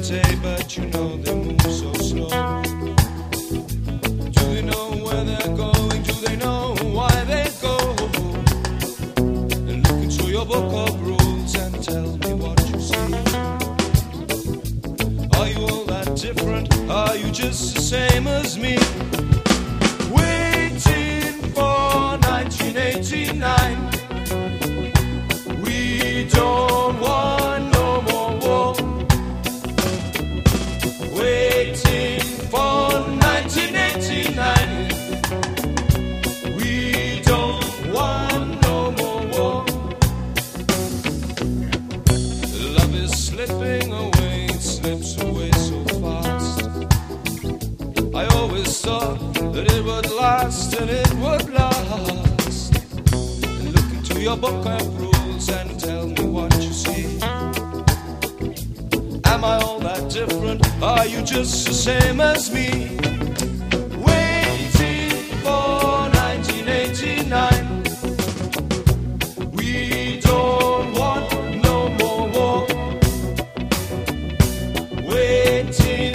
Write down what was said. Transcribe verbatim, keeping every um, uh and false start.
day, but you know they move so slow. Do they know where they're going? Do they know why they go? And look into your book of rules and tell me what you see. Are you all that different? Are you just the same as me? Waiting for nineteen eighty-nine. We don't want no more war. Waiting for nineteen eighty-nine. We don't want no more war. Love is slipping away, it slips away so fast. I always thought that it would last and it would last. Look into your book of rules and tell me what you see. Am I all that different? Are you just the same as me? Waiting for nineteen eighty-nine. We don't want no more war. Waiting